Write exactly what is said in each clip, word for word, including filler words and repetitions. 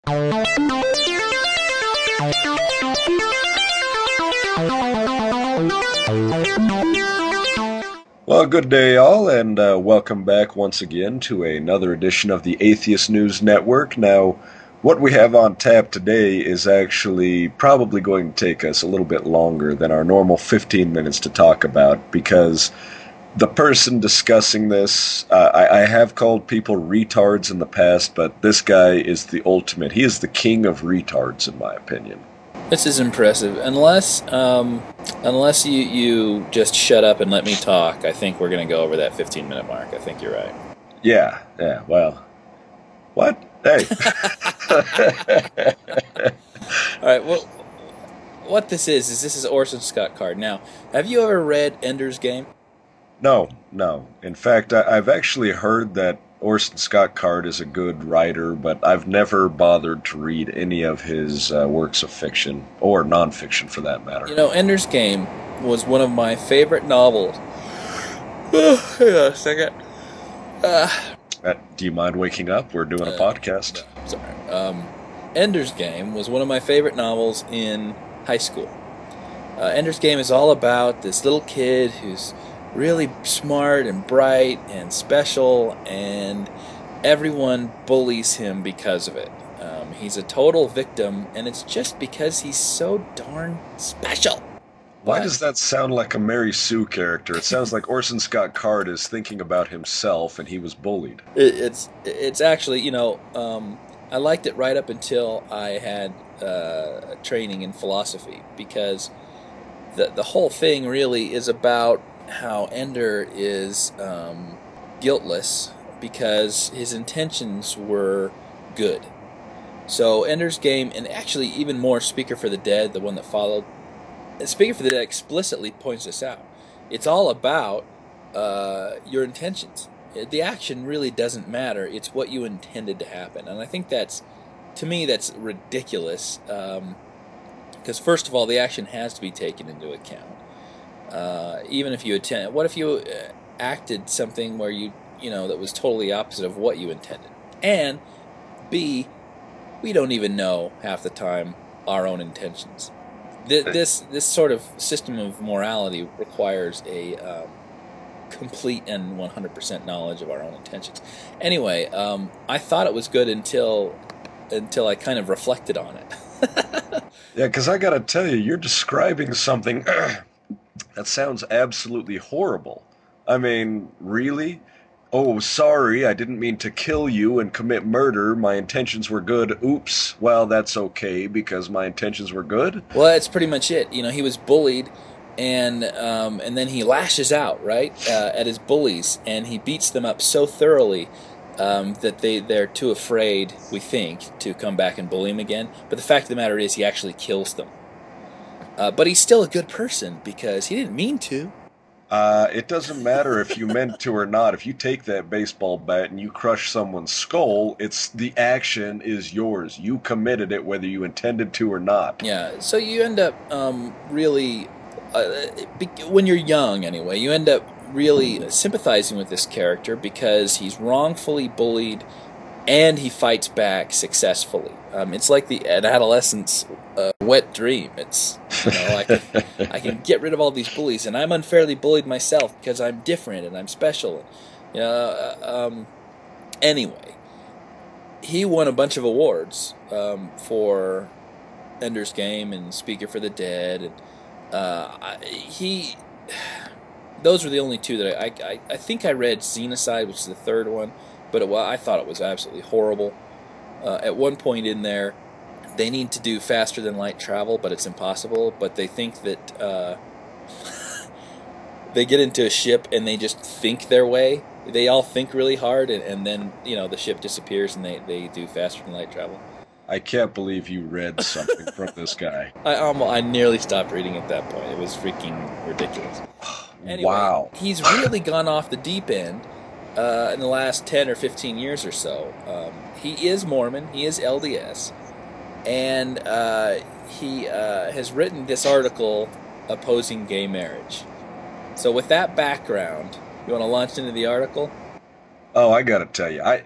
Well, good day, all, and uh, welcome back once again to another edition of the Atheist News Network. Now, what we have on tap today is actually probably going to take us a little bit longer than our normal fifteen minutes to talk about, because the person discussing this, uh, I, I have called people retards in the past, but this guy is the ultimate. He is the king of retards, in my opinion. This is impressive. Unless, um, unless you, you just shut up and let me talk, I think we're going to go over that fifteen minute mark. I think you're right. Yeah, yeah, well, what? Hey. All right, well, what this is, is this is Orson Scott Card. Now, have you ever read Ender's Game? No, no. In fact, I, I've actually heard that Orson Scott Card is a good writer, but I've never bothered to read any of his uh, works of fiction, or nonfiction for that matter. You know, Ender's Game was one of my favorite novels. Oh, hang on a second. Uh, Uh, do you mind waking up? We're doing a uh, podcast. no, sorry. Um, Ender's Game was one of my favorite novels in high school. Uh, Ender's Game is all about this little kid who's really smart and bright and special, and everyone bullies him because of it. Um, he's a total victim, and it's just because he's so darn special. Why But does that sound like a Mary Sue character? It sounds like Orson Scott Card is thinking about himself and he was bullied. it, it's it's actually, you know, um, I liked it right up until I had uh, training in philosophy, because the the whole thing really is about how Ender is um, guiltless because his intentions were good. So Ender's Game, and actually even more Speaker for the Dead, the one that followed, Speaker for the Dead explicitly points this out. It's all about uh, your intentions. The action really doesn't matter. It's what you intended to happen. And I think that's, to me, that's ridiculous. Um, because first of all, the action has to be taken into account. Uh, even if you attend, what if you uh, acted something where you, you know, that was totally opposite of what you intended? And B, we don't even know half the time our own intentions. Th- this this sort of system of morality requires a um, complete and one hundred percent knowledge of our own intentions. Anyway, um, I thought it was good until until I kind of reflected on it. Yeah, because I gotta tell you, you're describing something that sounds absolutely horrible. I mean, really? Oh, sorry, I didn't mean to kill you and commit murder. My intentions were good. Oops. Well, that's okay because my intentions were good. Well, that's pretty much it. You know, he was bullied, and um, and then he lashes out, right, uh, at his bullies, and he beats them up so thoroughly um, that they, they're too afraid, we think, to come back and bully him again. But the fact of the matter is he actually kills them. Uh, but he's still a good person because he didn't mean to. Uh, it doesn't matter if you meant to or not. If you take that baseball bat and you crush someone's skull, it's the action is yours. You committed it whether you intended to or not. Yeah, so you end up um, really, uh, be- when you're young anyway, you end up really sympathizing with this character because he's wrongfully bullied and he fights back successfully. Um, it's like the an adolescent's uh, wet dream. It's, you know, I can, I can get rid of all these bullies, and I'm unfairly bullied myself because I'm different and I'm special. You know, uh, um, anyway, he won a bunch of awards um, for Ender's Game and Speaker for the Dead, and uh, I, he. Those were the only two that I, I I think I read Xenocide, which is the third one, but it, well, I thought it was absolutely horrible. Uh, at one point in there, they need to do faster than light travel, but it's impossible. But they think that uh, they get into a ship and they just think their way. They all think really hard, and, and then you know the ship disappears and they, they do faster than light travel. I can't believe you read something from this guy. I almost, I nearly stopped reading at that point. It was freaking ridiculous. Anyway, Wow. He's really gone off the deep end uh, in the last ten or fifteen years or so. Um, he is Mormon. He is L D S. And uh, he uh, has written this article opposing gay marriage. So with that background, you want to launch into the article? Oh, I gotta tell you, I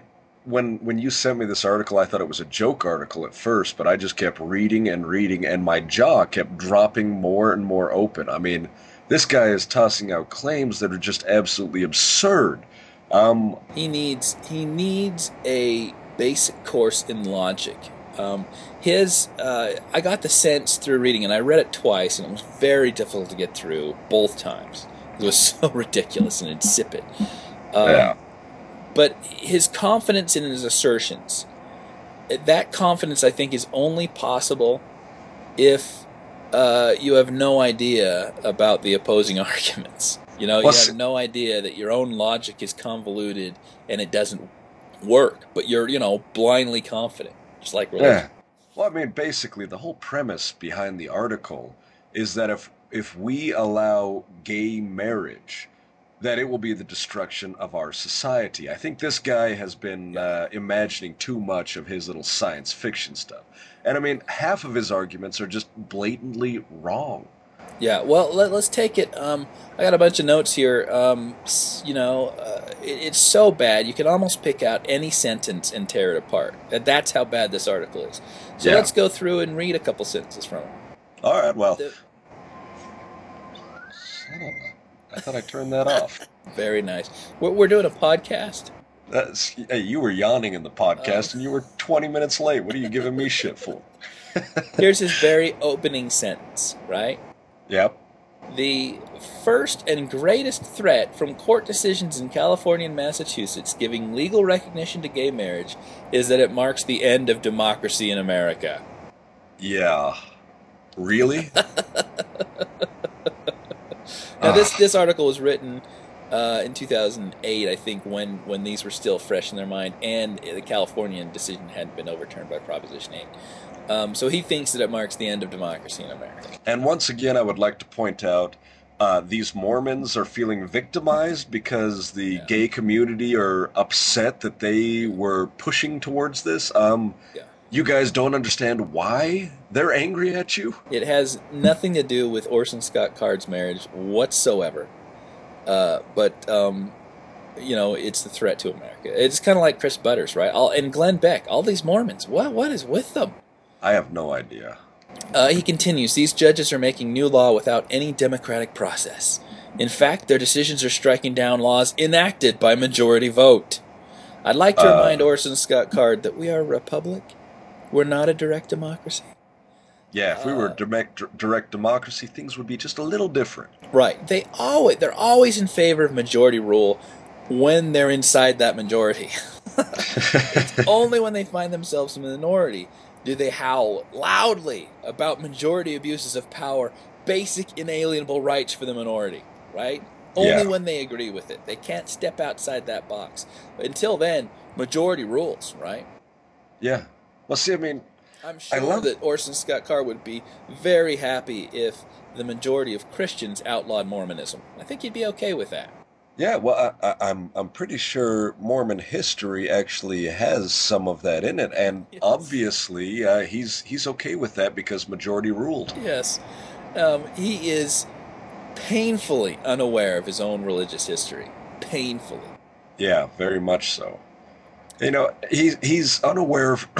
when when you sent me this article, I thought it was a joke article at first, but I just kept reading and reading, and my jaw kept dropping more and more open. I mean, this guy is tossing out claims that are just absolutely absurd. Um, He needs he needs a basic course in logic. Um, his uh, I got the sense through reading, and I read it twice, and it was very difficult to get through both times. It was so ridiculous and insipid. Um, yeah. But his confidence in his assertions, that confidence, I think, is only possible if uh, you have no idea about the opposing arguments. You know, Well, you s- have no idea that your own logic is convoluted and it doesn't work, but you're, you know, blindly confident, just like yeah. religion. Well, I mean, basically, the whole premise behind the article is that if if we allow gay marriage, that it will be the destruction of our society. I think this guy has been Yeah. uh, imagining too much of his little science fiction stuff. And I mean, half of his arguments are just blatantly wrong. Yeah, well, let, let's take it. Um, I got a bunch of notes here. Um, s- you know, uh, it, it's so bad you can almost pick out any sentence and tear it apart. That- That's how bad this article is. So Yeah. let's go through and read a couple sentences from it. All right, well. The- Son of a- I thought I turned that off. Very nice. We're, we're doing a podcast. That's, hey, you were yawning in the Um, podcast and you were twenty minutes late. What are you giving me shit for? Here's his very opening sentence, right? Yep. The first and greatest threat from court decisions in California and Massachusetts giving legal recognition to gay marriage is that it marks the end of democracy in America. Yeah. Really? Now, this this article was written uh, in two thousand eight, I think, when, when these were still fresh in their mind, and the Californian decision hadn't been overturned by Proposition eight. Um, so he thinks that it marks the end of democracy in America. And once again, I would like to point out uh, these Mormons are feeling victimized because the Yeah. gay community are upset that they were pushing towards this. Um, Yeah. you guys don't understand why they're angry at you? It has nothing to do with Orson Scott Card's marriage whatsoever. Uh, but, um, you know, it's the threat to America. It's kind of like Chris Butters, right? All, and Glenn Beck, all these Mormons. What What is with them? I have no idea. Uh, he continues, these judges are making new law without any democratic process. In fact, their decisions are striking down laws enacted by majority vote. I'd like to Uh, remind Orson Scott Card that we are a republic. We're not a direct democracy. Yeah, if we were Uh, direct, direct democracy, things would be just a little different. Right. They always they're always in favor of majority rule when they're inside that majority. It's only when they find themselves in the minority do they howl loudly about majority abuses of power, basic inalienable rights for the minority, right? Only Yeah. when they agree with it. They can't step outside that box. But until then, majority rules, right? Yeah. Well, see, I mean, I'm I sure love- that Orson Scott Card would be very happy if the majority of Christians outlawed Mormonism. I think he'd be okay with that. yeah. Well, I, I, I'm I'm pretty sure Mormon history actually has some of that in it, and Yes. obviously uh, he's he's okay with that because majority ruled. Yes. Um, he is painfully unaware of his own religious history. Painfully. Yeah, very much so. You know, he's he's unaware of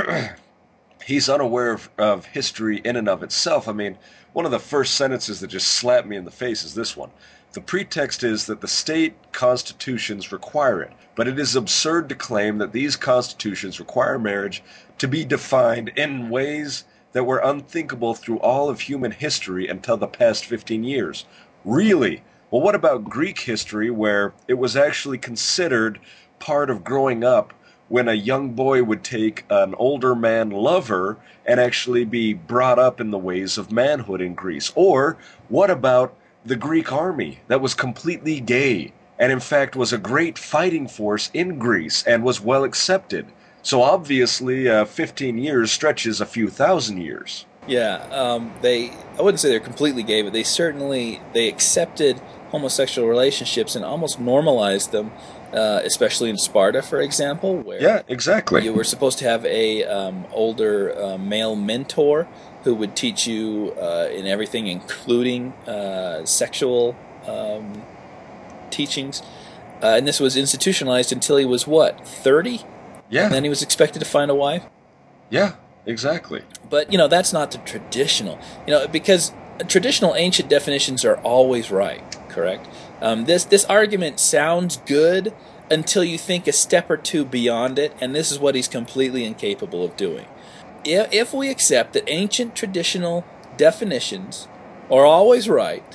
he's unaware of, of history in and of itself. I mean, one of the first sentences that just slapped me in the face is this one. The pretext is that the state constitutions require it, but it is absurd to claim that these constitutions require marriage to be defined in ways that were unthinkable through all of human history until the past fifteen years. Really? Well, what about Greek history, where it was actually considered part of growing up when a young boy would take an older man lover and actually be brought up in the ways of manhood in Greece? Or what about the Greek army that was completely gay and in fact was a great fighting force in Greece and was well accepted? So obviously, uh, fifteen years stretches a few thousand years. Yeah, um, they, I wouldn't say they're completely gay, but they certainly, they accepted homosexual relationships and almost normalized them, uh, especially in Sparta, for example, where Yeah, exactly. you were supposed to have a um, older uh, male mentor who would teach you uh, in everything, including uh, sexual um, teachings. Uh, and this was institutionalized until he was, what, thirty? Yeah. And then he was expected to find a wife. Yeah, exactly. But, you know, that's not the traditional, you know, because traditional ancient definitions are always right, correct? Um, this, this argument sounds good until you think a step or two beyond it, and this is what he's completely incapable of doing. If, if we accept that ancient traditional definitions are always right,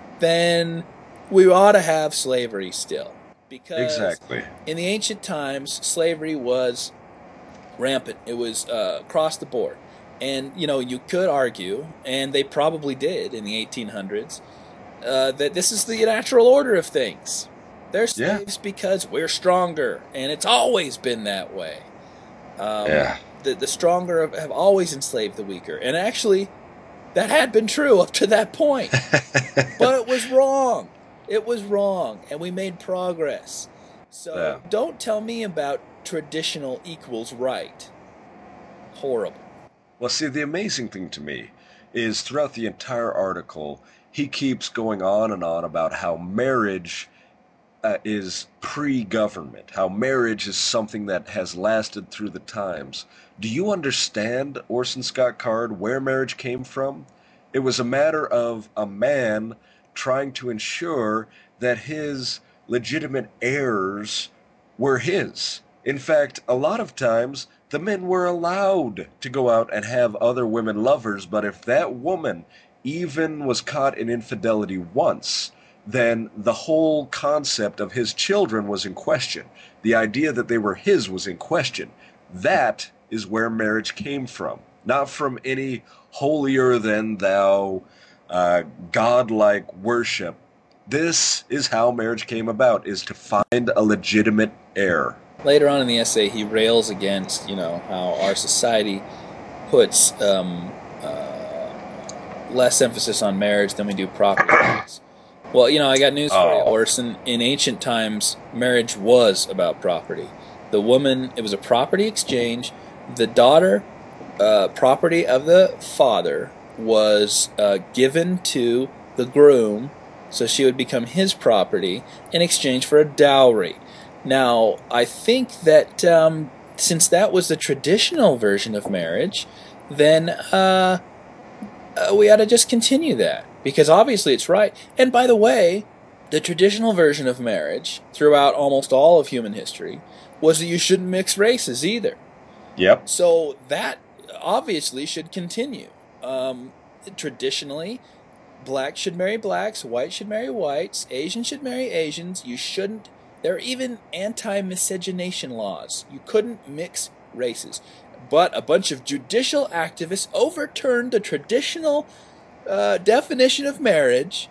then we ought to have slavery still. Because Exactly. in the ancient times, slavery was rampant. It was uh, across the board. And, you know, you could argue, and they probably did in the eighteen hundreds, uh, that this is the natural order of things. They're Yeah. slaves because we're stronger, and it's always been that way. Um, Yeah. the, the stronger have, have always enslaved the weaker. And actually, that had been true up to that point. But it was wrong. It was wrong, and we made progress. So Yeah. don't tell me about traditional equals right. Horrible. Well, see, the amazing thing to me is throughout the entire article, he keeps going on and on about how marriage uh, is pre-government, how marriage is something that has lasted through the times. Do you understand, Orson Scott Card, where marriage came from? It was a matter of a man trying to ensure that his legitimate heirs were his. In fact, a lot of times the men were allowed to go out and have other women lovers, but if that woman even was caught in infidelity once, then the whole concept of his children was in question. The idea that they were his was in question. That is where marriage came from, not from any holier than thou, uh, godlike worship. This is how marriage came about, is to find a legitimate heir. Later on in the essay, he rails against, you know, how our society puts um, uh, less emphasis on marriage than we do property rights. Well, you know, I got news for you, Oh, Orson. In ancient times, marriage was about property. The woman, it was a property exchange. The daughter, uh, property of the father, was uh, given to the groom, so she would become his property in exchange for a dowry. Now, I think that um, since that was the traditional version of marriage, then uh, uh, we ought to just continue that, because obviously it's right. And by the way, the traditional version of marriage throughout almost all of human history was that you shouldn't mix races either. yep. So that obviously should continue. Um, traditionally, blacks should marry blacks, whites should marry whites, Asians should marry Asians. You shouldn't. There are even anti-miscegenation laws. You couldn't mix races. But a bunch of judicial activists overturned the traditional uh, definition of marriage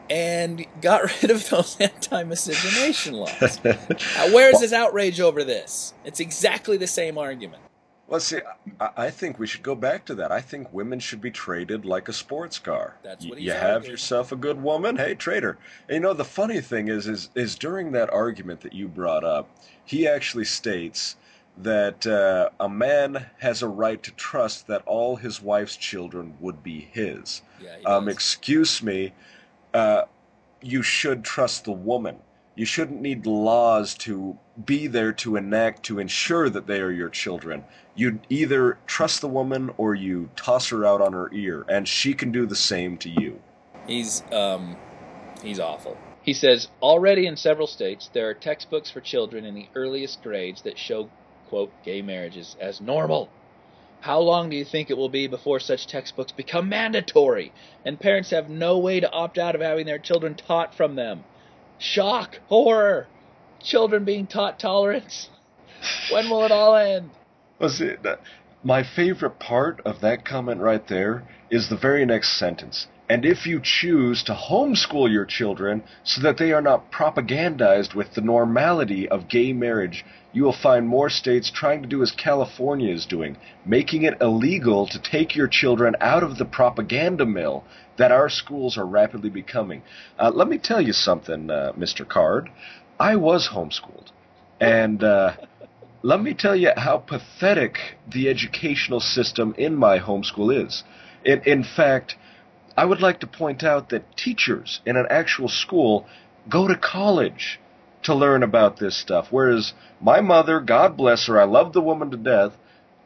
and got rid of those anti-miscegenation laws. Uh, where's this outrage over this? It's exactly the same argument. Well, see, I, I think we should go back to that. I think women should be traded like a sports car. That's Y- what he's you have arguing. yourself a good woman, hey, trade her. And you know, the funny thing is, is, is during that argument that you brought up, he actually states that uh, a man has a right to trust that all his wife's children would be his. Yeah, he Um, does. excuse me, uh, you should trust the woman. You shouldn't need laws to be there to enact to ensure that they are your children. You either trust the woman or you toss her out on her ear, and she can do the same to you. He's um, he's awful. He says, already in several states, there are textbooks for children in the earliest grades that show, quote, gay marriages as normal. How long do you think it will be before such textbooks become mandatory, and parents have no way to opt out of having their children taught from them? Shock, horror, children being taught tolerance. When will it all end? Well, see, that, my favorite part of that comment right there is the very next sentence. And if you choose to homeschool your children so that they are not propagandized with the normality of gay marriage, you will find more states trying to do as California is doing, making it illegal to take your children out of the propaganda mill that our schools are rapidly becoming. Uh, let me tell you something, uh, Mister Card. I was homeschooled. And uh, let me tell you how pathetic the educational system in my homeschool is. In, in fact, I would like to point out that teachers in an actual school go to college. to learn about this stuff. Whereas my mother, God bless her, I love the woman to death,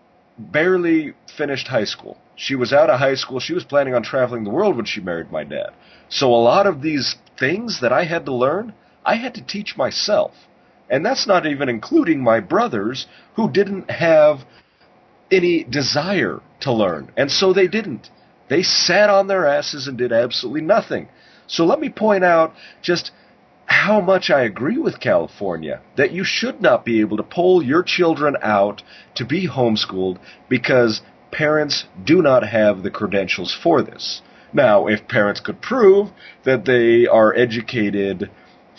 barely finished high school. She was out of high school. She was planning on traveling the world when she married my dad. So a lot of these things that I had to learn, I had to teach myself. And that's not even including my brothers who didn't have any desire to learn. And so they didn't. They sat on their asses and did absolutely nothing. So let me point out just how much I agree with California, that you should not be able to pull your children out to be homeschooled because parents do not have the credentials for this. Now, if parents could prove that they are educated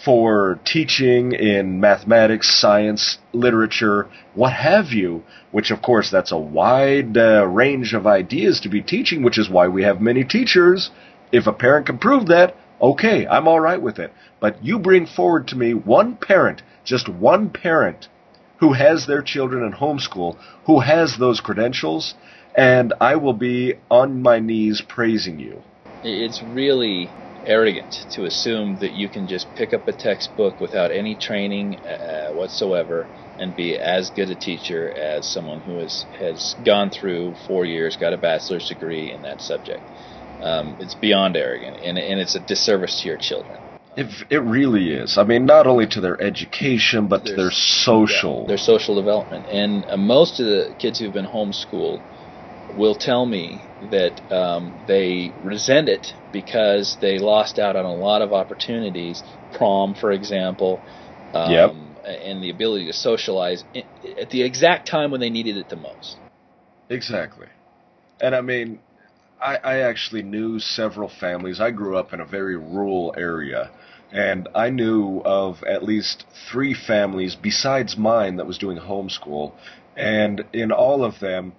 for teaching in mathematics, science, literature, what have you, which of course that's a wide uh, range of ideas to be teaching, which is why we have many teachers. If a parent can prove that, okay, I'm all right with it. But you bring forward to me one parent, just one parent, who has their children in homeschool, who has those credentials, and I will be on my knees praising you. It's really arrogant to assume that you can just pick up a textbook without any training uh, whatsoever and be as good a teacher as someone who has, has gone through four years, got a bachelor's degree in that subject. Um, it's beyond arrogant, and, and it's a disservice to your children. It, it really is. I mean, not only to their education, but to their social... Yeah, their social development. And uh, most of the kids who've been homeschooled will tell me that um, they resent it because they lost out on a lot of opportunities, prom, for example, um, yep. and the ability to socialize at the exact time when they needed it the most. Exactly. And I mean, I, I actually knew several families. I grew up in a very rural area, and I knew of at least three families besides mine that was doing homeschool, and in all of them,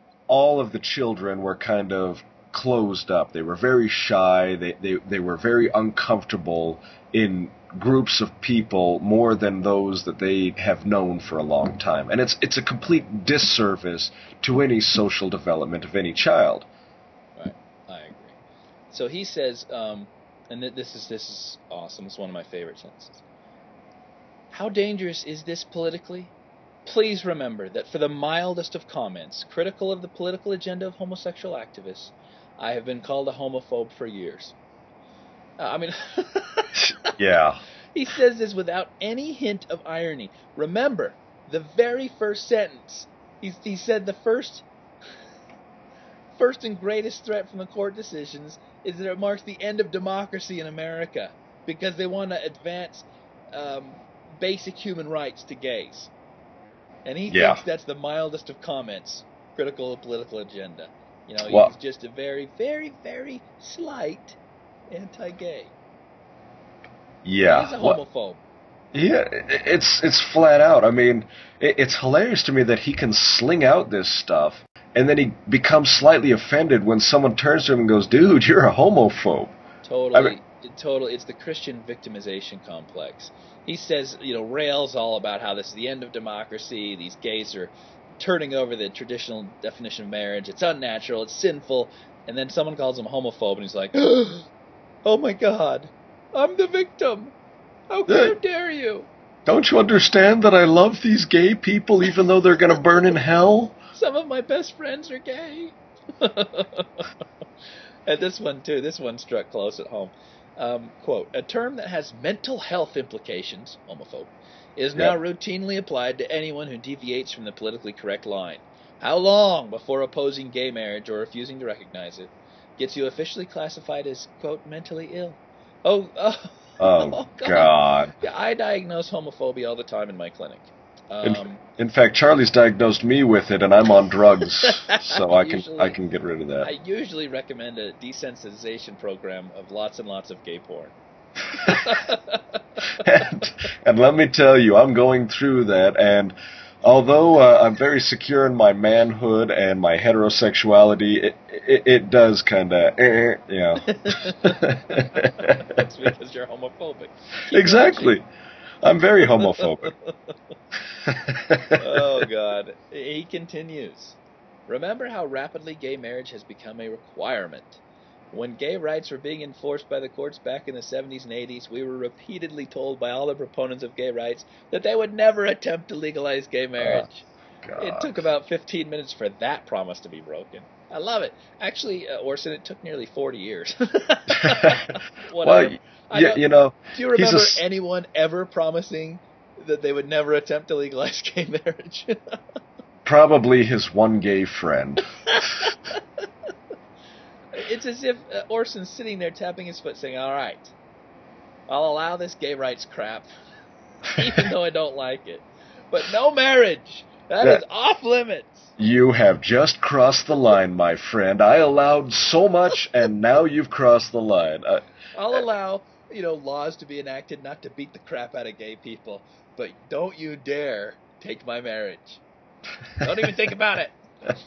all of the children were kind of closed up. They were very shy. They, they, they were very uncomfortable in groups of people more than those that they have known for a long time. And it's it's a complete disservice to any social development of any child. Right, I agree. So he says, um, and this is this is awesome. It's one of my favorite sentences. How dangerous is this politically? Please remember that for the mildest of comments critical of the political agenda of homosexual activists, I have been called a homophobe for years. Uh, I mean, yeah. He says this without any hint of irony. Remember, the very first sentence, he, he said the first, first and greatest threat from the court decisions is that it marks the end of democracy in America because they want to advance um, basic human rights to gays. And he yeah. thinks that's the mildest of comments, critical of political agenda. You know, well, he's just a very, very, very slight anti-gay. Yeah. He's a homophobe. Well, yeah, it's it's flat out. I mean, it's hilarious to me that he can sling out this stuff, and then he becomes slightly offended when someone turns to him and goes, "Dude, you're a homophobe." Totally. I mean, Totally, it's the Christian victimization complex. He says, you know, rails all about how this is the end of democracy, these gays are turning over the traditional definition of marriage, it's unnatural, it's sinful, and then someone calls him homophobe, and he's like, oh my God, I'm the victim. How, how dare you? Don't you understand that I love these gay people even though they're going to burn in hell? Some of my best friends are gay. And this one, too, this one struck close at home. Um, quote, a term that has mental health implications, homophobe, is now yep. routinely applied to anyone who deviates from the politically correct line. How long before opposing gay marriage or refusing to recognize it gets you officially classified as, quote, mentally ill? Oh, oh, oh, oh God. God. Yeah, I diagnose homophobia all the time in my clinic. Um, in, in fact, Charlie's diagnosed me with it, and I'm on drugs, so I usually, can I can get rid of that. I usually recommend a desensitization program of lots and lots of gay porn. and, and let me tell you, I'm going through that, and although uh, I'm very secure in my manhood and my heterosexuality, it it, it does kind of, eh, yeah. That's because you're homophobic. Keep exactly. Watching. I'm very homophobic. Oh, God. He continues. Remember how rapidly gay marriage has become a requirement. When gay rights were being enforced by the courts back in the seventies and eighties, we were repeatedly told by all the proponents of gay rights that they would never attempt to legalize gay marriage. Oh, It God. took about fifteen minutes for that promise to be broken. I love it. Actually, uh, Orson, it took nearly forty years. Whatever. Well, I yeah, don't, you know, do you he's a remember s- anyone ever promising that they would never attempt to legalize gay marriage? probably his one gay friend. It's as if uh, Orson's sitting there tapping his foot saying, all right, I'll allow this gay rights crap, even though I don't like it. But no marriage. That Yeah. is off limits. You have just crossed the line, my friend. I allowed so much, and now you've crossed the line. Uh, I'll allow, you know, laws to be enacted not to beat the crap out of gay people, but don't you dare take my marriage. Don't even think about it.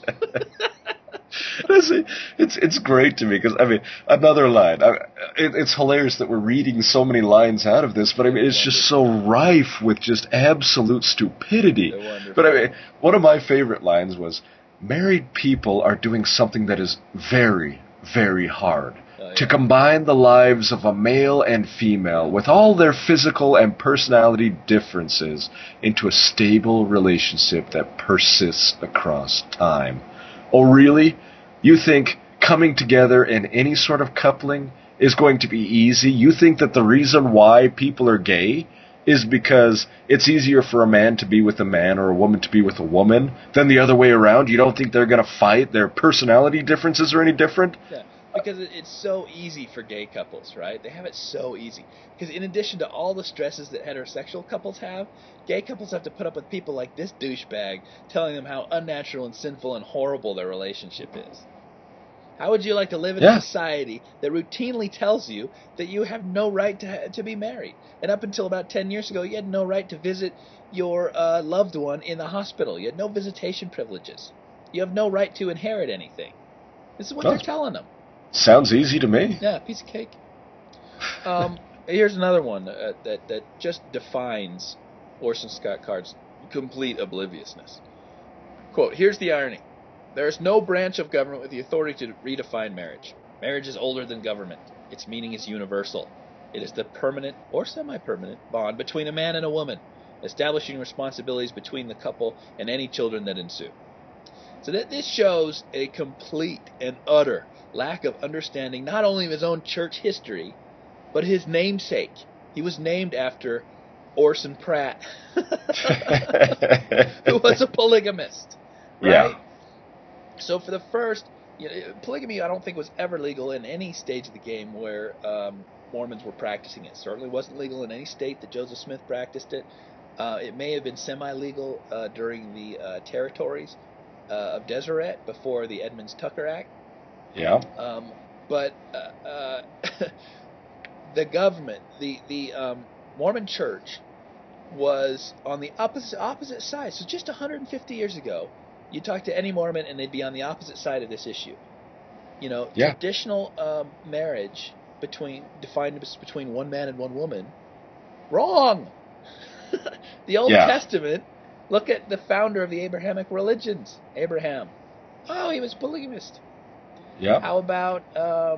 it's it's great to me because I mean another line. I, it, it's hilarious that we're reading so many lines out of this, but I mean it's just so rife with just absolute stupidity. They're wonderful. But I mean, one of my favorite lines was, "Married people are doing something that is very, very hard." Oh, yeah. To combine the lives of a male and female with all their physical and personality differences into a stable relationship that persists across time. Oh, really? You think coming together in any sort of coupling is going to be easy? You think that the reason why people are gay is because it's easier for a man to be with a man or a woman to be with a woman than the other way around? You don't think they're going to fight? Their personality differences are any different? Yeah, because it's so easy for gay couples, right? They have it so easy. Because in addition to all the stresses that heterosexual couples have, gay couples have to put up with people like this douchebag telling them how unnatural and sinful and horrible their relationship is. How would you like to live in Yeah. a society that routinely tells you that you have no right to ha- to be married? And up until about ten years ago, you had no right to visit your uh, loved one in the hospital. You had no visitation privileges. You have no right to inherit anything. This is what Oh. they're telling them. Sounds easy to me. Yeah, piece of cake. Um, here's another one uh, that that just defines Orson Scott Card's complete obliviousness. Quote, here's the irony. There is no branch of government with the authority to redefine marriage. Marriage is older than government. Its meaning is universal. It is the permanent or semi-permanent bond between a man and a woman, establishing responsibilities between the couple and any children that ensue. So that this shows a complete and utter lack of understanding not only of his own church history, but his namesake. He was named after Orson Pratt, who was a polygamist, right? Yeah. So for the first, you know, polygamy I don't think was ever legal in any stage of the game where um, Mormons were practicing it. Certainly wasn't legal in any state that Joseph Smith practiced it. Uh, it may have been semi-legal uh, during the uh, territories uh, of Deseret before the Edmunds-Tucker Act. Yeah. Um, but uh, uh, the government, the the um, Mormon Church, was on the opposite opposite side. So just one hundred fifty years ago, you talk to any Mormon and they'd be on the opposite side of this issue. You know, Yeah. traditional um, marriage between defined as between one man and one woman, wrong. The Old Yeah. Testament. Look at the founder of the Abrahamic religions, Abraham. Oh, he was polygamist. Yeah. How about um,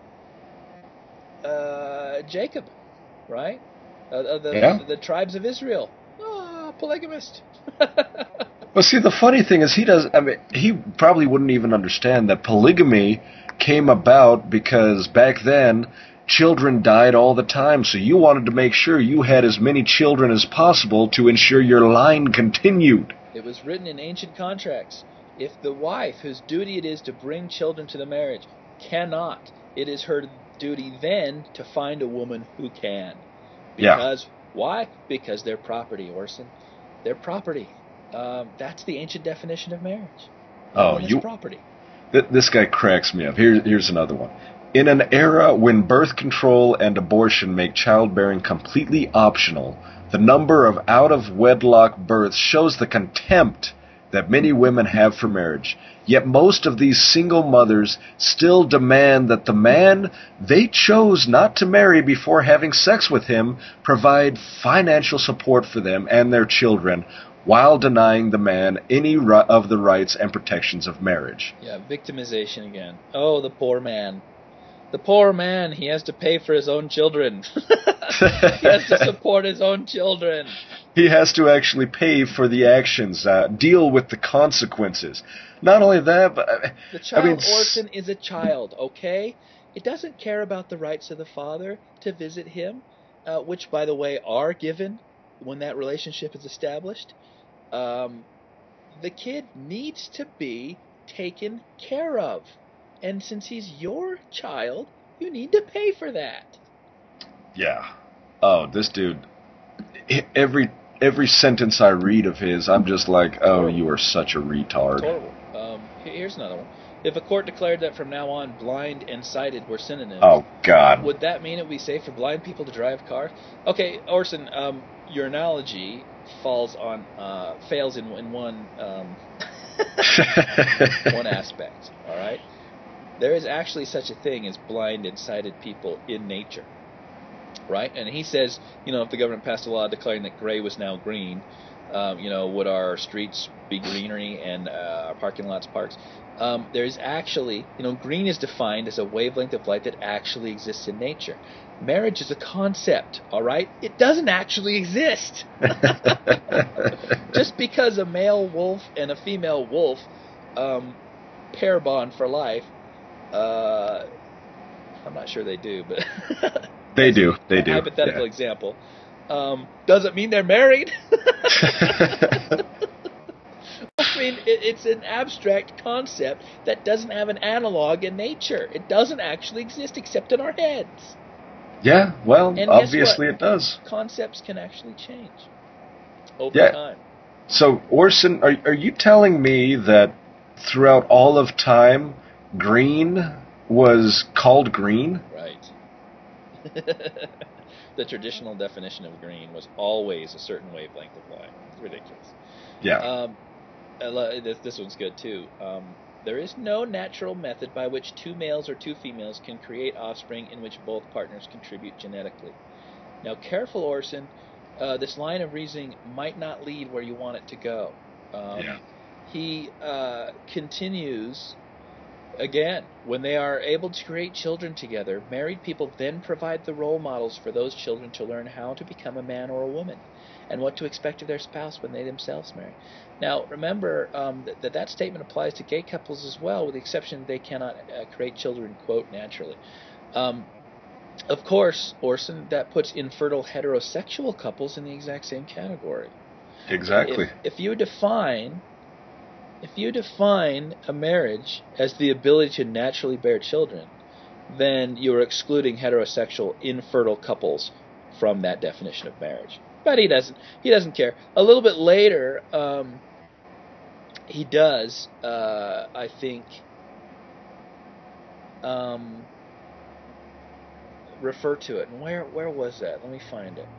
uh, Jacob, right? Uh, uh, the, Yeah. the the tribes of Israel. Oh, polygamist. Well, see, the funny thing is he does, I mean, he probably wouldn't even understand that polygamy came about because back then children died all the time, so you wanted to make sure you had as many children as possible to ensure your line continued. It was written in ancient contracts. If the wife, whose duty it is to bring children to the marriage, cannot, it is her duty then to find a woman who can. Yeah. Because, why? Because they're property, Orson. They're property. Um, that's the ancient definition of marriage. Oh, Woman is you- property. Th- This guy cracks me up. Here, here's another one. In an era when birth control and abortion make childbearing completely optional, the number of out-of-wedlock births shows the contempt that many women have for marriage. Yet most of these single mothers still demand that the man they chose not to marry before having sex with him provide financial support for them and their children, while denying the man any ri- of the rights and protections of marriage. Yeah, victimization again. Oh, the poor man. The poor man, he has to pay for his own children. He has to support his own children. He has to actually pay for the actions, uh, deal with the consequences. Not only that, but... Uh, the child I mean, orphan is a child, okay? It doesn't care about the rights of the father to visit him, uh, which, by the way, are given when that relationship is established. Um, the kid needs to be taken care of. And since he's your child, you need to pay for that. Yeah. Oh, this dude... Every every sentence I read of his, I'm just like, oh, horrible. You are such a retard. Horrible. Um, here's another one. If a court declared that from now on blind and sighted were synonyms, oh God, would that mean it would be safe for blind people to drive cars? Okay, Orson, um, your analogy falls on uh, fails in in one um, one aspect. All right, there is actually such a thing as blind and sighted people in nature. Right, and he says, you know, if the government passed a law declaring that gray was now green, um, you know, would our streets be greenery and uh, our parking lots parks? Um, there is actually, you know, green is defined as a wavelength of light that actually exists in nature. Marriage is a concept, all right? It doesn't actually exist. Just because a male wolf and a female wolf um, pair bond for life, uh, I'm not sure they do, but... They do. They do. Hypothetical yeah. example. Um, doesn't mean they're married. I mean, it, it's an abstract concept that doesn't have an analog in nature. It doesn't actually exist except in our heads. Yeah, well, and obviously it does. Concepts can actually change over yeah. time. So, Orson, are are you telling me that throughout all of time, green was called green? Right. The traditional definition of green was always a certain wavelength of light. It's ridiculous. Yeah. Um, this, this one's good too. Um, there is no natural method by which two males or two females can create offspring in which both partners contribute genetically. Now, careful, Orson. Uh, this line of reasoning might not lead where you want it to go. Um, yeah. He uh, continues. Again, when they are able to create children together, married people then provide the role models for those children to learn how to become a man or a woman and what to expect of their spouse when they themselves marry. Now, remember um, that that statement applies to gay couples as well, with the exception that they cannot uh, create children, quote, naturally. Um, of course, Orson, that puts infertile heterosexual couples in the exact same category. Exactly. If, if you define... If you define a marriage as the ability to naturally bear children, then you are excluding heterosexual infertile couples from that definition of marriage. But he doesn't. He doesn't care. A little bit later, um, he does. Uh, I think um, refer to it. And where where was that? Let me find it.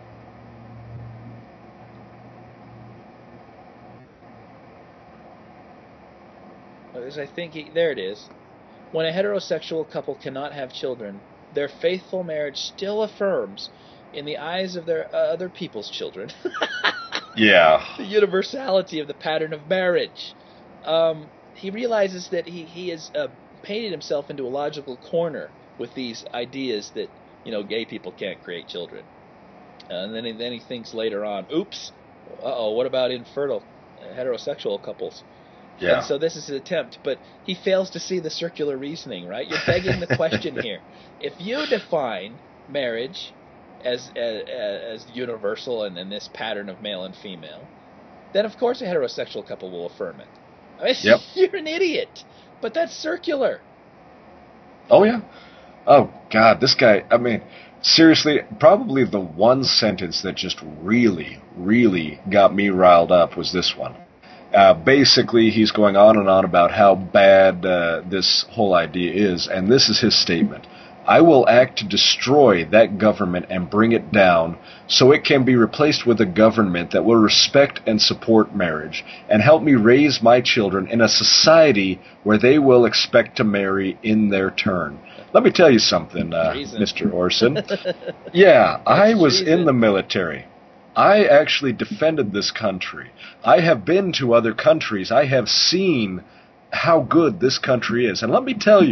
Because I think he, there it is. When a heterosexual couple cannot have children, their faithful marriage still affirms, in the eyes of their uh, other people's children, yeah, the universality of the pattern of marriage. Um, he realizes that he he has uh, painted himself into a logical corner with these ideas that, you know, gay people can't create children, uh, and then he, then he thinks later on, oops, uh oh, what about infertile uh, heterosexual couples? Yeah. And so this is his attempt, but he fails to see the circular reasoning, right? You're begging the question here. If you define marriage as as, as universal and in this pattern of male and female, then of course a heterosexual couple will affirm it. I mean, yep. You're an idiot, but that's circular. Oh, yeah. Oh, God, this guy, I mean, seriously, probably the one sentence that just really, really got me riled up was this one. Uh, basically, he's going on and on about how bad uh, this whole idea is, and this is his statement. I will act to destroy that government and bring it down so it can be replaced with a government that will respect and support marriage and help me raise my children in a society where they will expect to marry in their turn. Let me tell you something, uh, Mister Orson. Yeah, I was in the military. I actually defended this country. I have been to other countries. I have seen how good this country is. And let me tell you,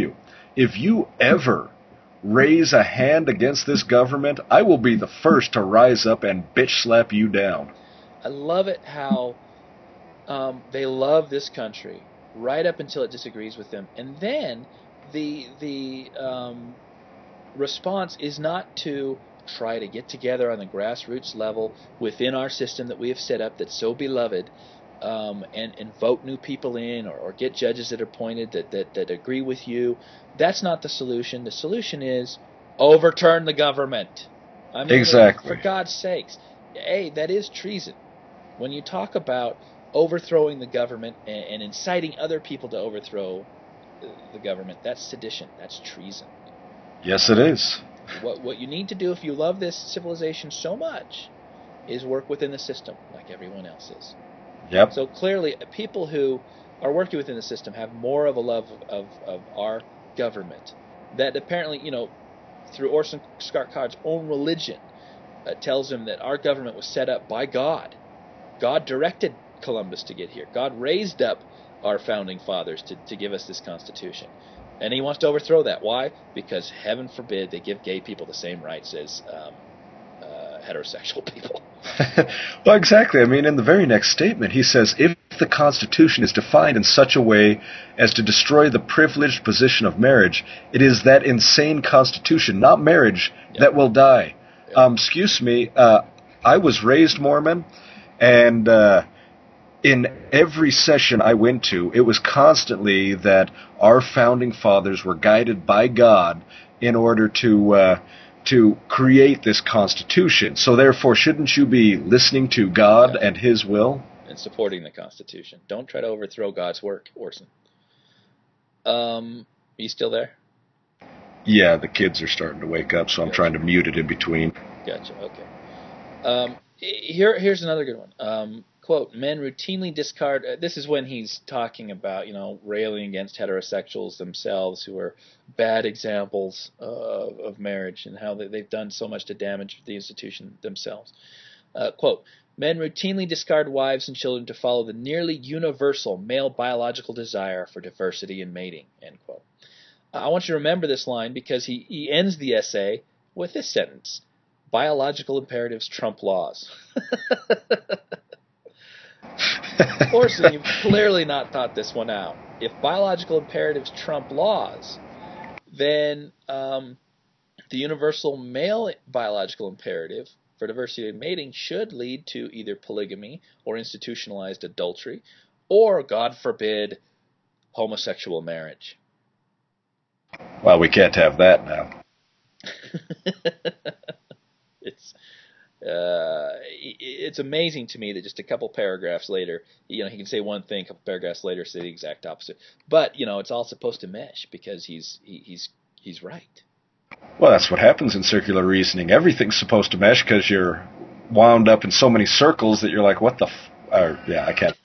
if you ever raise a hand against this government, I will be the first to rise up and bitch slap you down. I love it how um, they love this country right up until it disagrees with them, and then the the um, response is not to try to get together on the grassroots level within our system that we have set up that's so beloved, um, and, and vote new people in, or, or get judges that are appointed that, that, that agree with you. That's not the solution. The solution is overturn the government. I mean, exactly. For God's sakes. A, that is treason. When you talk about overthrowing the government and, and inciting other people to overthrow the government, that's sedition. That's treason. Yes, it is. What what you need to do if you love this civilization so much is work within the system like everyone else is. Yep. So clearly, people who are working within the system have more of a love of, of, of our government that apparently, you know, through Orson Scott Card's own religion, uh, tells him that our government was set up by God. God directed Columbus to get here. God raised up our founding fathers to, to give us this Constitution. And he wants to overthrow that. Why? Because heaven forbid they give gay people the same rights as um, uh, heterosexual people. Well, exactly. I mean, in the very next statement, he says, if the Constitution is defined in such a way as to destroy the privileged position of marriage, it is that insane Constitution, not marriage, yep. that will die. Yep. Um, excuse me, uh, I was raised Mormon, and uh, in every session I went to, it was constantly that our founding fathers were guided by God in order to uh, to create this Constitution. So therefore, shouldn't you be listening to God yeah. and His will? And supporting the Constitution. Don't try to overthrow God's work, Orson. Um, are you still there? Yeah, the kids are starting to wake up, so I'm gotcha. trying to mute it in between. Gotcha, okay. Um, here, here's another good one. Um, quote, men routinely discard, uh, this is when he's talking about, you know, railing against heterosexuals themselves who are bad examples uh, of, of marriage and how they, they've done so much to damage the institution themselves. Uh, quote, men routinely discard wives and children to follow the nearly universal male biological desire for diversity in mating, end quote. Uh, I want you to remember this line because he, he ends the essay with this sentence, biological imperatives trump laws. Orson, you've clearly not thought this one out. If biological imperatives trump laws, then um, the universal male biological imperative for diversity in mating should lead to either polygamy or institutionalized adultery, or, God forbid, homosexual marriage. Well, we can't have that now. It's uh, it's amazing to me that just a couple paragraphs later, you know, he can say one thing, a couple paragraphs later say the exact opposite. But you know, it's all supposed to mesh because he's he, he's he's right. Well, that's what happens in circular reasoning. Everything's supposed to mesh because you're wound up in so many circles that you're like, what the? F-? Or, yeah, I can't.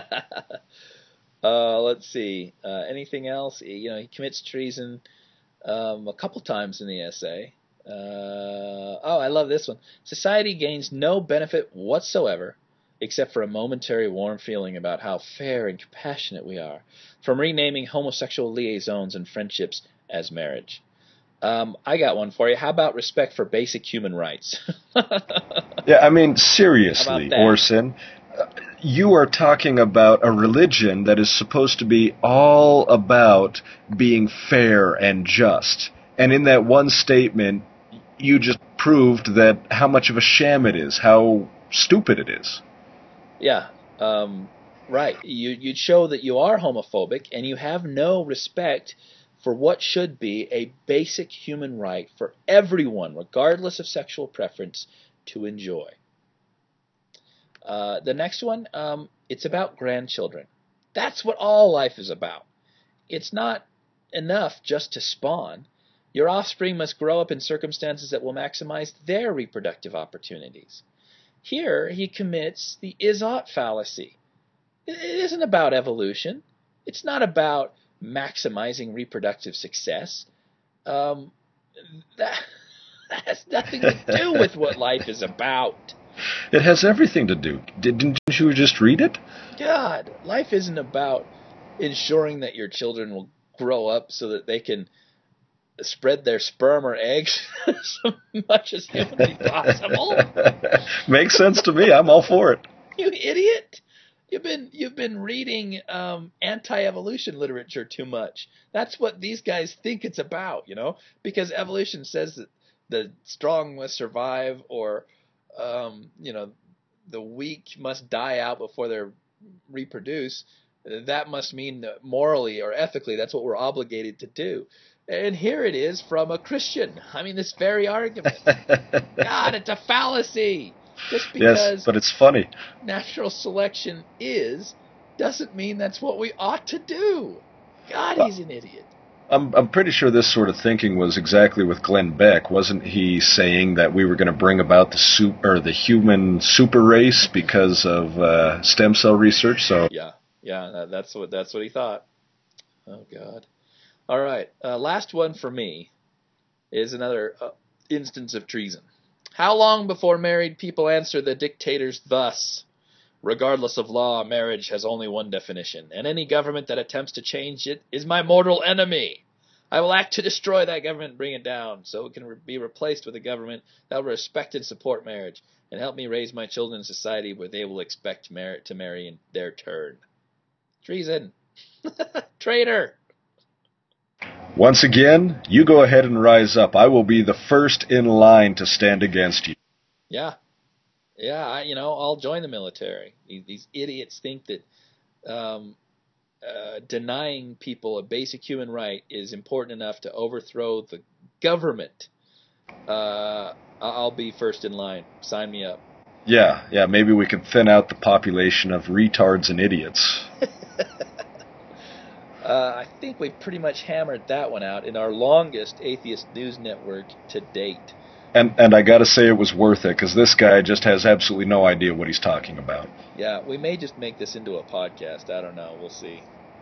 uh, let's see. Uh, anything else? You know, he commits treason um, a couple times in the essay. Uh, oh, I love this one. Society gains no benefit whatsoever except for a momentary warm feeling about how fair and compassionate we are from renaming homosexual liaisons and friendships as marriage. Um, I got one for you. How about respect for basic human rights? Yeah, I mean, seriously, Orson, you are talking about a religion that is supposed to be all about being fair and just. And in that one statement, you just proved that how much of a sham it is, how stupid it is. Yeah, um, right. You, you'd show that you are homophobic and you have no respect for what should be a basic human right for everyone, regardless of sexual preference, to enjoy. Uh, the next one, um, it's about grandchildren. That's what all life is about. It's not enough just to spawn. Your offspring must grow up in circumstances that will maximize their reproductive opportunities. Here, he commits the is-ought fallacy. It isn't about evolution. It's not about maximizing reproductive success. Um, that, that has nothing to do with what life is about. It has everything to do. Didn't you just read it? God, life isn't about ensuring that your children will grow up so that they can spread their sperm or eggs as much as humanly possible. Makes sense to me. I'm all for it. You idiot! You've been you've been reading um, anti-evolution literature too much. That's what these guys think it's about, you know, because evolution says that the strong must survive, or um, you know, the weak must die out before they reproduce. That must mean that morally or ethically, that's what we're obligated to do. And here it is from a Christian. I mean, this very argument. God, it's a fallacy. Just because yes, but it's funny. Natural selection is, doesn't mean that's what we ought to do. God, he's an idiot. I'm I'm pretty sure this sort of thinking was exactly with Glenn Beck. Wasn't he saying that we were going to bring about the soup or the human super race because of uh, stem cell research? So yeah, yeah, that's what that's what he thought. Oh God. All right, uh, last one for me is another uh, instance of treason. How long before married people answer the dictators thus? Regardless of law, marriage has only one definition, and any government that attempts to change it is my mortal enemy. I will act to destroy that government and bring it down, so it can re- be replaced with a government that will respect and support marriage, and help me raise my children in a society where they will expect mar- to marry in their turn. Treason. Traitor. Once again, you go ahead and rise up. I will be the first in line to stand against you. Yeah. Yeah, I, you know, I'll join the military. These, these idiots think that um, uh, denying people a basic human right is important enough to overthrow the government. Uh, I'll be first in line. Sign me up. Yeah, yeah, maybe we could thin out the population of retards and idiots. Uh, I think we've pretty much hammered that one out in our longest atheist news network to date. And and I gotta say it was worth it, because this guy just has absolutely no idea what he's talking about. Yeah, we may just make this into a podcast. I don't know. We'll see.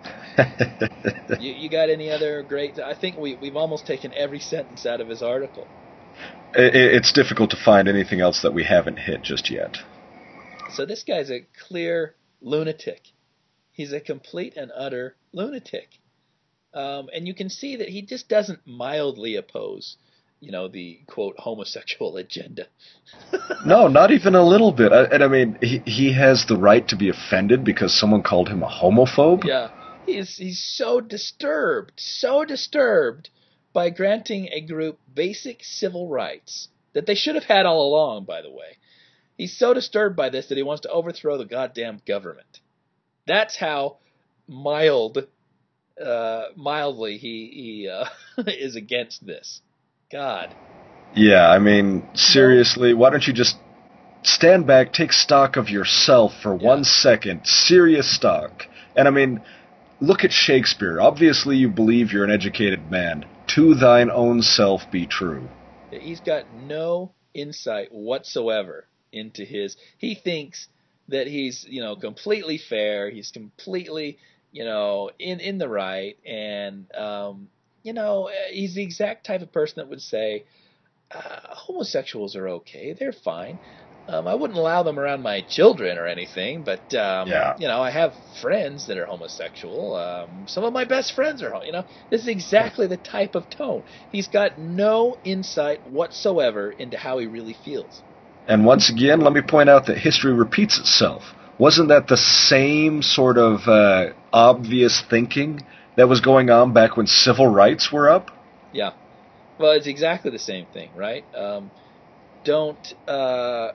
you, you got any other great... I think we, we've almost taken every sentence out of his article. It, it's difficult to find anything else that we haven't hit just yet. So this guy's a clear lunatic. He's a complete and utter lunatic. Um, and you can see that he just doesn't mildly oppose, you know, the, quote, homosexual agenda. No, not even a little bit. I, and I mean, he, he has the right to be offended because someone called him a homophobe? Yeah. He's, he's so disturbed, so disturbed by granting a group basic civil rights that they should have had all along, by the way. He's so disturbed by this that he wants to overthrow the goddamn government. That's how mild, uh, mildly he he uh, is against this. God. Yeah, I mean, seriously, why don't you just stand back, take stock of yourself for Yeah. one second, serious stock. And I mean, look at Shakespeare. Obviously you believe you're an educated man. To thine own self be true. He's got no insight whatsoever into his... He thinks that he's, you know, completely fair. He's completely, you know, in, in the right. And, um, you know, he's the exact type of person that would say, uh, homosexuals are okay. They're fine. Um, I wouldn't allow them around my children or anything, but, um, Yeah. you know, I have friends that are homosexual. Um, some of my best friends are, you know, this is exactly the type of tone. He's got no insight whatsoever into how he really feels. And once again, let me point out that history repeats itself. Wasn't that the same sort of uh, obvious thinking that was going on back when civil rights were up? Yeah. Well, it's exactly the same thing, right? Um, don't uh,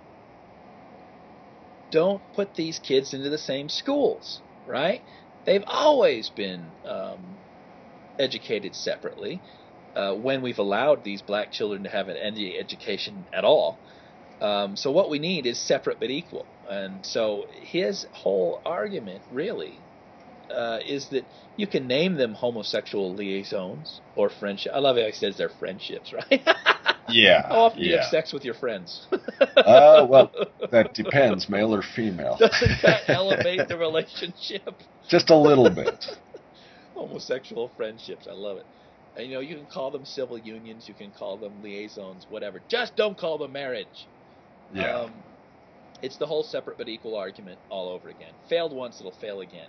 don't put these kids into the same schools, right? They've always been um, educated separately uh, when we've allowed these black children to have any education at all. Um, so what we need is separate but equal. And so his whole argument, really, uh, is that you can name them homosexual liaisons or friendship. I love how he says they're friendships, right? Yeah. How often yeah. do you have sex with your friends? Uh, well, that depends, male or female. Doesn't that elevate the relationship? Just a little bit. Homosexual friendships, I love it. And, you know, you can call them civil unions, you can call them liaisons, whatever. Just don't call them marriage. Yeah. Um, it's the whole separate but equal argument all over again. Failed once, it'll fail again.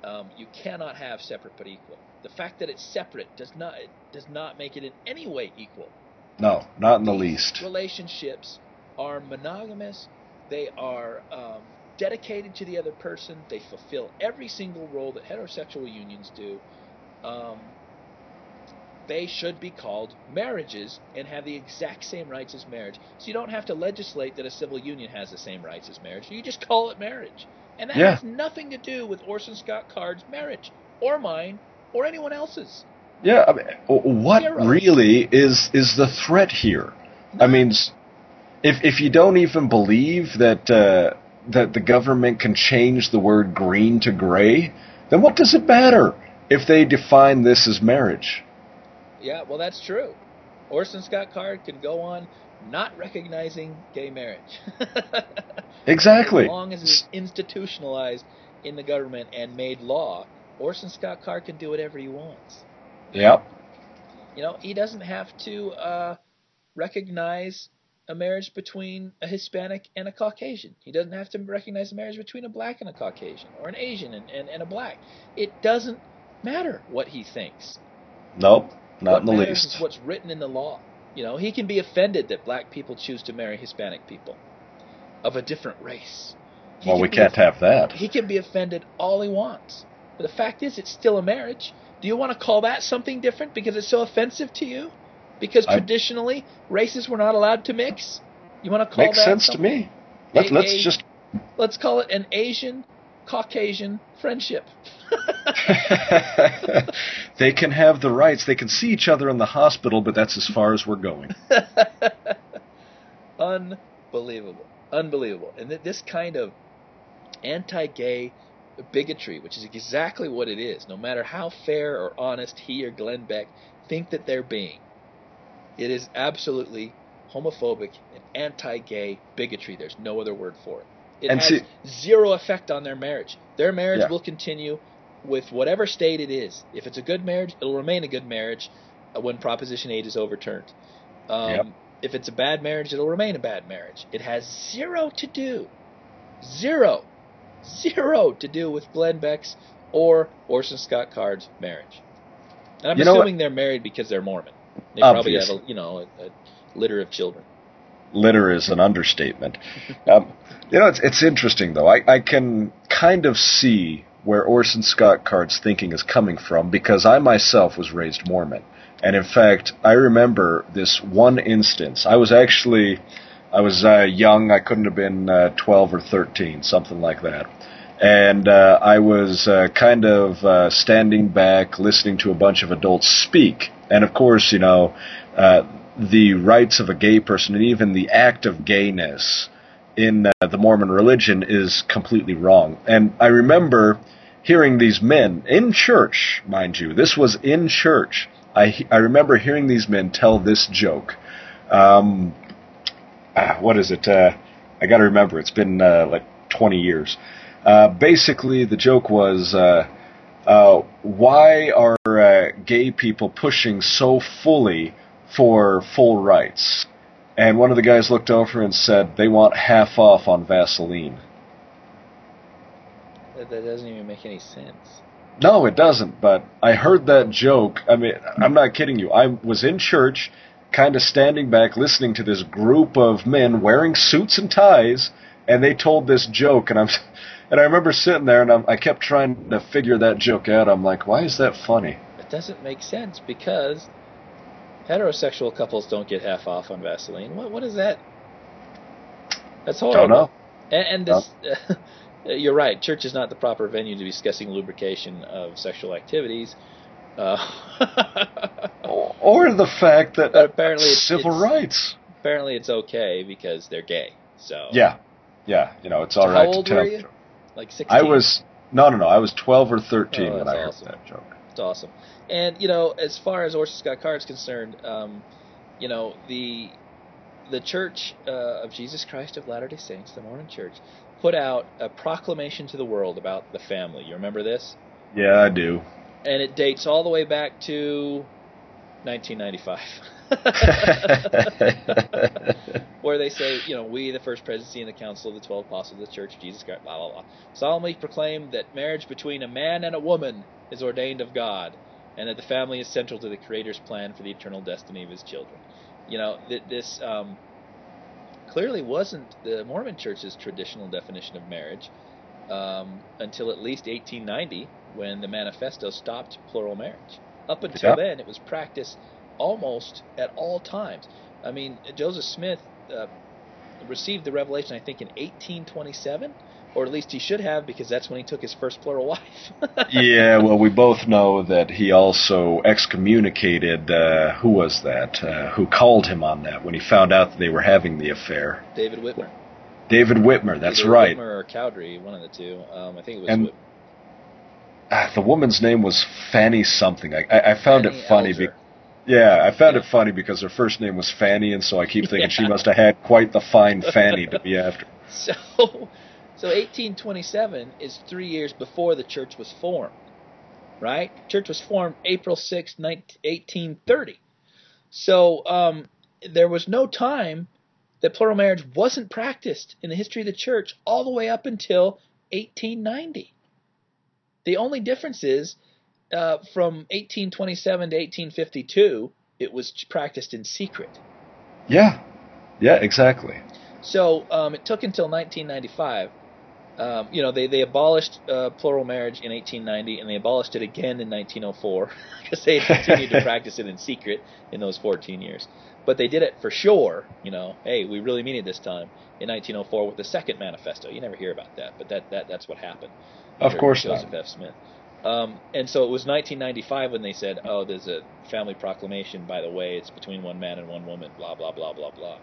Um, you cannot have separate but equal. The fact that it's separate does not does not make it in any way equal. No, not in the These least. relationships are monogamous. They are um, dedicated to the other person. They fulfill every single role that heterosexual unions do. Um, they should be called marriages and have the exact same rights as marriage. So you don't have to legislate that a civil union has the same rights as marriage. You just call it marriage. And that Yeah. has nothing to do with Orson Scott Card's marriage, or mine, or anyone else's. Yeah, I mean, what Zero. really is is the threat here? None. I mean, if if you don't even believe that uh, that the government can change the word green to gray, then what does it matter if they define this as marriage? Yeah, well, that's true. Orson Scott Card can go on not recognizing gay marriage. Exactly. As long as it's institutionalized in the government and made law, Orson Scott Card can do whatever he wants. Yep. You know, he doesn't have to uh, recognize a marriage between a Hispanic and a Caucasian. He doesn't have to recognize a marriage between a black and a Caucasian, or an Asian and, and, and a black. It doesn't matter what he thinks. Nope, not what in the matters least. is what's written in the law. You know, he can be offended that black people choose to marry Hispanic people of a different race. He Well, we be, can't have that. He can be offended all he wants. But the fact is, it's still a marriage. Do you want to call that something different because it's so offensive to you? Because I, traditionally, races were not allowed to mix? You want to call makes that sense something? to me. Let, a, let's a, just... Let's call it an Asian-Caucasian friendship. They can have the rights. They can see each other in the hospital, but that's as far as we're going. Unbelievable. Unbelievable. And this kind of anti-gay bigotry, which is exactly what it is, no matter how fair or honest he or Glenn Beck think that they're being, it is absolutely homophobic and anti-gay bigotry. There's no other word for it. It and has see, zero effect on their marriage. Their marriage yeah. will continue with whatever state it is. If it's a good marriage, it'll remain a good marriage when Proposition eight is overturned. Um, yep. If it's a bad marriage, it'll remain a bad marriage. It has zero to do, zero, zero to do with Glenn Beck's or Orson Scott Card's marriage. And I'm you assuming they're married because they're Mormon. They probably Obviously. have a, you know, a, a litter of children. Litter is an understatement. um, you know, it's it's interesting though. I, I can kind of see where Orson Scott Card's thinking is coming from because I myself was raised Mormon. And in fact, I remember this one instance. I was actually, I was uh, young. I couldn't have been uh, twelve or thirteen, something like that. And uh, I was uh, kind of uh, standing back, listening to a bunch of adults speak. And of course, you know, uh, the rights of a gay person and even the act of gayness in uh, the Mormon religion is completely wrong. And I remember hearing these men in church, mind you. This was in church. I, I remember hearing these men tell this joke. Um, ah, what is it? Uh, I got to remember. It's been uh, like twenty years. Uh, basically, the joke was, uh, uh, why are uh, gay people pushing so fully for full rights? And one of the guys looked over and said, they want half off on Vaseline. That, that doesn't even make any sense. No, it doesn't, but I heard that joke. I mean, I'm not kidding you. I was in church, kind of standing back, listening to this group of men wearing suits and ties, and they told this joke, and I'm, and I remember sitting there, and I'm, I kept trying to figure that joke out. I'm like, why is that funny? It doesn't make sense because heterosexual couples don't get half off on Vaseline. What what is that? That's horrible. Don't know. And, and this, uh, you're right. Church is not the proper venue to be discussing lubrication of sexual activities. Uh, or, or the fact that but apparently it's, civil it's, rights. Apparently it's okay because they're gay. So yeah, yeah. You know, it's all so right how old to tell. Were you? Like sixteen? I was no, no, no. I was twelve or thirteen oh, when I heard awesome. that joke. It's awesome. And you know, as far as Orson Scott Card is concerned, um, you know, the the Church uh, of Jesus Christ of Latter-day Saints, the Mormon Church, put out a proclamation to the world about the family. You remember this? Yeah, I do. And it dates all the way back to nineteen ninety-five. Where they say, you know, we, the First Presidency and the Council of the Twelve Apostles of the Church of Jesus Christ, blah, blah, blah, solemnly proclaim that marriage between a man and a woman is ordained of God, and that the family is central to the Creator's plan for the eternal destiny of His children. You know, th- this um, clearly wasn't the Mormon Church's traditional definition of marriage um, until at least eighteen ninety, when the Manifesto stopped plural marriage. Up until Yeah. then, it was practiced almost at all times. I mean, Joseph Smith uh, received the revelation, I think, in eighteen twenty-seven, or at least he should have, because that's when he took his first plural wife. Yeah, well, we both know that he also excommunicated, uh, who was that, uh, who called him on that when he found out that they were having the affair. David Whitmer. David Whitmer, that's Either right. Whitmer or Cowdery, one of the two. Um, I think it was And Whitmer. Ah, the woman's name was Fanny something. I, I, I found Fanny it funny. Be- Alger. yeah, I found Yeah. it funny because her first name was Fanny, and so I keep thinking Yeah. she must have had quite the fine Fanny to be after. So, so eighteen twenty-seven is three years before the church was formed, right? Church was formed April sixth, eighteen thirty. So um, there was no time that plural marriage wasn't practiced in the history of the church all the way up until eighteen ninety. The only difference is uh, from eighteen twenty-seven to eighteen fifty-two, it was practiced in secret. Yeah, yeah, exactly. So um, it took until nineteen ninety-five. Um, you know, they, they abolished uh, plural marriage in eighteen ninety, and they abolished it again in nineteen oh four, because they had continued to practice it in secret in those fourteen years. But they did it for sure, you know, hey, we really mean it this time, in nineteen oh four with the second manifesto. You never hear about that, but that, that that's what happened. Of under course Joseph not. F. Smith. Um, and so it was nineteen ninety-five when they said, oh, there's a family proclamation, by the way, it's between one man and one woman, blah, blah, blah, blah, blah.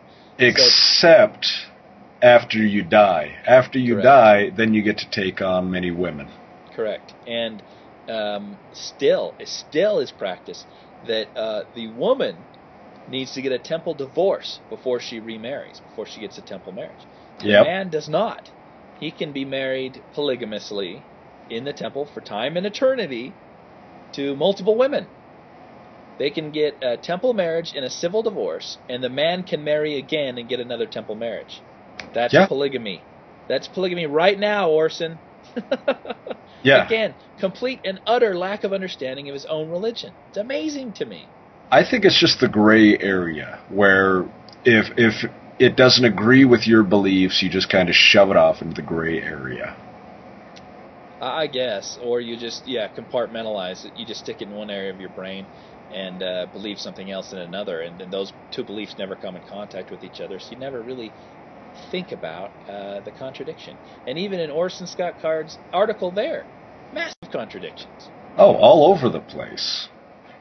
Except after you die. After you Correct. die, then you get to take on many women. Correct. And um, still, it still is practice that uh, the woman needs to get a temple divorce before she remarries, before she gets a temple marriage. The Yep. man does not. He can be married polygamously in the temple for time and eternity to multiple women. They can get a temple marriage and a civil divorce, and the man can marry again and get another temple marriage. That's Yeah. polygamy. That's polygamy right now, Orson. Yeah. Again, complete and utter lack of understanding of his own religion. It's amazing to me. I think it's just the gray area where if if it doesn't agree with your beliefs, you just kind of shove it off into the gray area. I I guess. Or you just, yeah, compartmentalize it. You just stick it in one area of your brain and uh, believe something else in another. And then those two beliefs never come in contact with each other. So you never really think about uh, the contradiction. And even in Orson Scott Card's article there, massive contradictions. Oh, all over the place.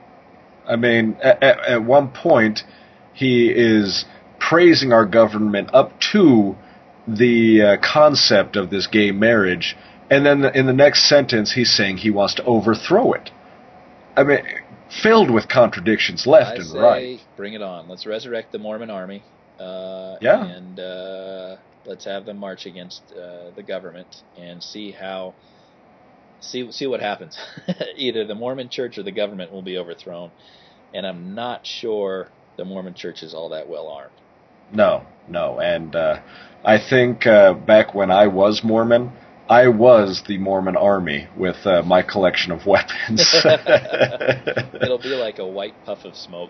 I mean, at, at one point, he is praising our government up to the uh, concept of this gay marriage, and then in the next sentence, he's saying he wants to overthrow it. I mean, filled with contradictions left I and say, right. bring it on. Let's resurrect the Mormon army. Uh, Yeah. And uh, let's have them march against uh, the government and see how, see see what happens. Either the Mormon Church or the government will be overthrown. And I'm not sure the Mormon Church is all that well armed. No, no, and uh, I think uh, back when I was Mormon, I was the Mormon army with uh, my collection of weapons. It'll be like a white puff of smoke.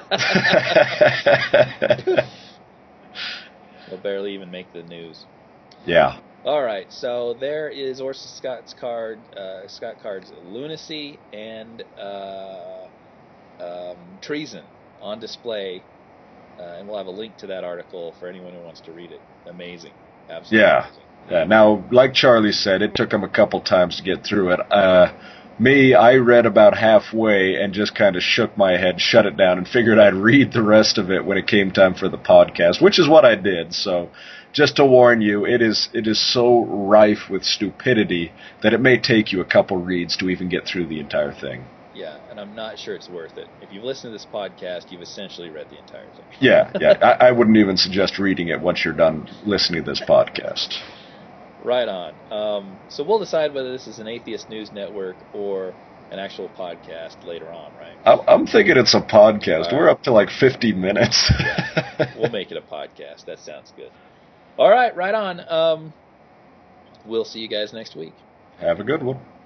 It'll barely even make the news. Yeah. All right, so there is Orson Scott's card, uh, Scott Card's lunacy and uh, um, treason on display, uh, and we'll have a link to that article for anyone who wants to read it. Amazing, absolutely Yeah. amazing. Yeah, now, like Charlie said, it took him a couple times to get through it. Uh, me, I read about halfway and just kind of shook my head, shut it down, and figured I'd read the rest of it when it came time for the podcast, which is what I did. So, just to warn you, it is it is so rife with stupidity that it may take you a couple reads to even get through the entire thing. Yeah, and I'm not sure it's worth it. If you've listened to this podcast, you've essentially read the entire thing. Yeah, yeah. I, I wouldn't even suggest reading it once you're done listening to this podcast. Right on. Um, so we'll decide whether this is an atheist news network or an actual podcast later on, right? I'm, I'm thinking it's a podcast. All We're right. up to like fifty minutes. Yeah. We'll make it a podcast. That sounds good. All right, right on. Um, we'll see you guys next week. Have a good one.